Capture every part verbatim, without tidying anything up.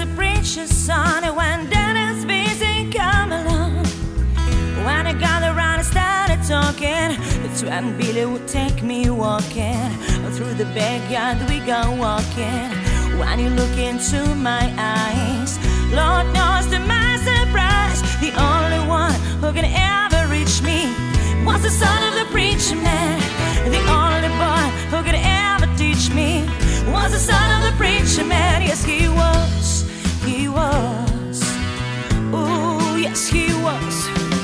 a preacher's son, and when Dennis busy come along, when I got around and started talking, that's when Billy would take me walking through the backyard. We go walking. When you look into my eyes, Lord knows to my surprise, the only one who can ever reach me was the son of the preacher man. The only boy who could ever teach me was the son of the preacher man. Yes, he was, he was. Ooh, yes, he was.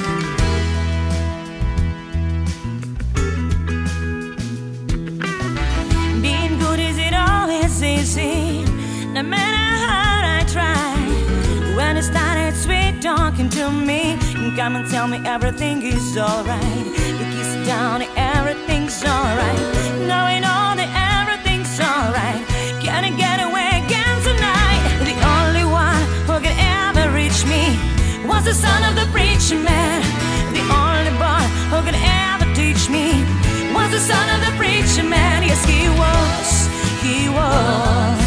Being good, is it always easy? No matter how hard I try. When it started sweet talking to me, come and tell me everything is alright. You kiss down, everything's alright. Knowing all that everything's alright. Can I get away again tonight? The only one who could ever reach me was the son of the preacher man. The only boy who could ever teach me was the son of the preacher man. Yes, he was, he was.